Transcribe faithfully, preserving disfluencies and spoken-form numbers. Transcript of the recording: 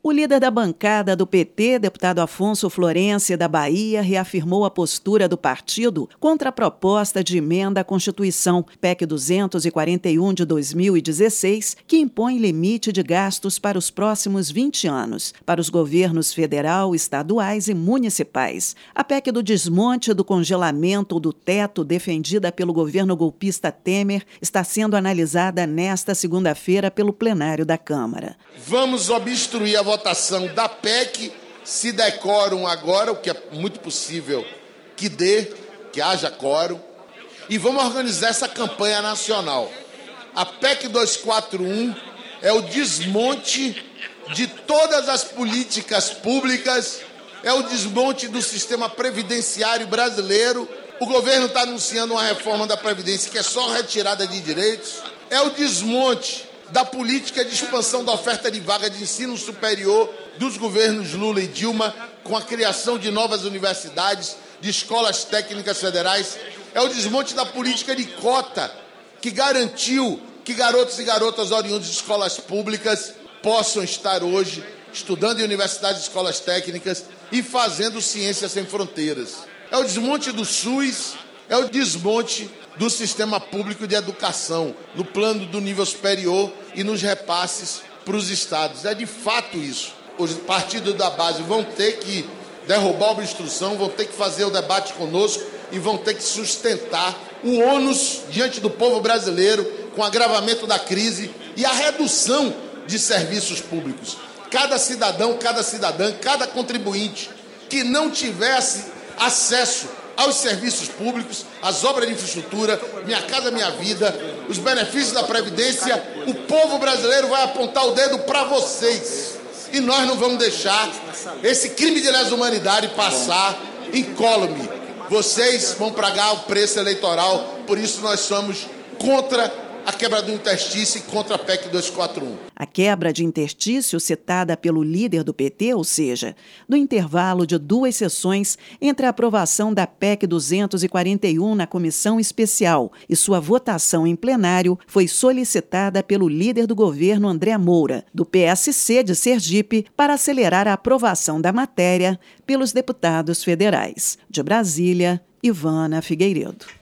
O líder da bancada do P T, deputado Afonso Florencio, da Bahia, reafirmou a postura do partido contra a proposta de emenda à Constituição, P E C duzentos e quarenta e um de dois mil e dezesseis, que impõe limite de gastos para os próximos vinte anos, para os governos federal, estaduais e municipais. A P E C do desmonte do congelamento do teto, defendida pelo governo golpista Temer, está sendo analisada nesta segunda-feira pelo plenário da Câmara. Vamos obstruir a votação da P E C, se der quórum agora, o que é muito possível que dê, que haja quórum, e vamos organizar essa campanha nacional. A P E C duzentos e quarenta e um é o desmonte de todas as políticas públicas, é o desmonte do sistema previdenciário brasileiro. O governo está anunciando uma reforma da Previdência que é só retirada de direitos, é o desmonte da política de expansão da oferta de vaga de ensino superior dos governos Lula e Dilma, com a criação de novas universidades, de escolas técnicas federais. É o desmonte da política de cota, que garantiu que garotos e garotas oriundos de escolas públicas possam estar hoje estudando em universidades e escolas técnicas e fazendo ciência sem fronteiras. É o desmonte do SUS, é o desmonte do sistema público de educação, no plano do nível superior e nos repasses para os estados. É de fato isso. Os partidos da base vão ter que derrubar a obstrução, vão ter que fazer o debate conosco e vão ter que sustentar o ônus diante do povo brasileiro com o agravamento da crise e a redução de serviços públicos. Cada cidadão, cada cidadã, cada contribuinte que não tivesse acesso aos serviços públicos, às obras de infraestrutura, Minha Casa Minha Vida, os benefícios da Previdência, o povo brasileiro vai apontar o dedo para vocês. E nós não vamos deixar esse crime de lesa humanidade passar incólume. Vocês vão pagar o preço eleitoral, por isso nós somos contra a quebra do interstício e contra a P E C duzentos e quarenta e um. A quebra de interstício citada pelo líder do P T, ou seja, do intervalo de duas sessões entre a aprovação da P E C duzentos e quarenta e um na comissão especial e sua votação em plenário, foi solicitada pelo líder do governo André Moura, do P S C de Sergipe, para acelerar a aprovação da matéria pelos deputados federais. De Brasília, Ivana Figueiredo.